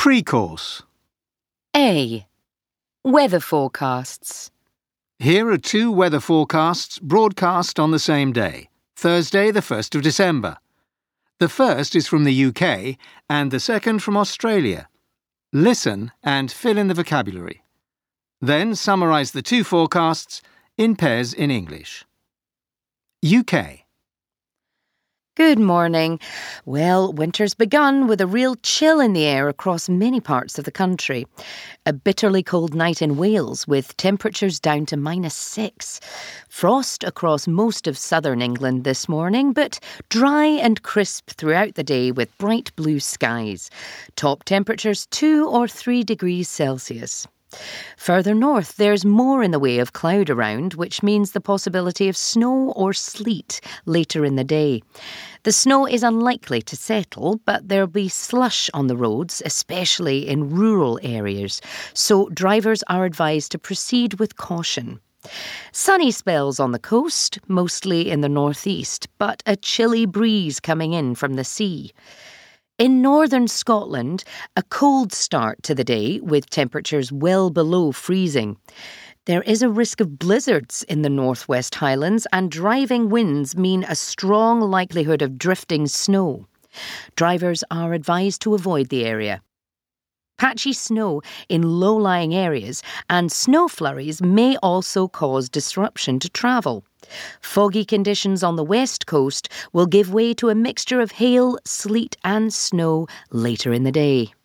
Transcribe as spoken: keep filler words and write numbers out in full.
Pre-course. A. Weather forecasts. Here are two weather forecasts broadcast on the same day, Thursday the first of December. The first is from the U K and the second from Australia. Listen and fill in the vocabulary. Then summarise the two forecasts in pairs in English. U K. Good morning. Well, winter's begun with a real chill in the air across many parts of the country. A bitterly cold night in Wales with temperatures down to minus six. Frost across most of southern England this morning, but dry and crisp throughout the day with bright blue skies. Top temperatures two or three degrees Celsius. Further north, there's more in the way of cloud around, which means the possibility of snow or sleet later in the day. The snow is unlikely to settle, but there'll be slush on the roads, especially in rural areas, so drivers are advised to proceed with caution. Sunny spells on the coast, mostly in the northeast, but a chilly breeze coming in from the sea. In northern Scotland, a cold start to the day with temperatures well below freezing. There is a risk of blizzards in the Northwest Highlands, and driving winds mean a strong likelihood of drifting snow. Drivers are advised to avoid the area. Patchy snow in low-lying areas and snow flurries may also cause disruption to travel. Foggy conditions on the west coast will give way to a mixture of hail, sleet and snow later in the day.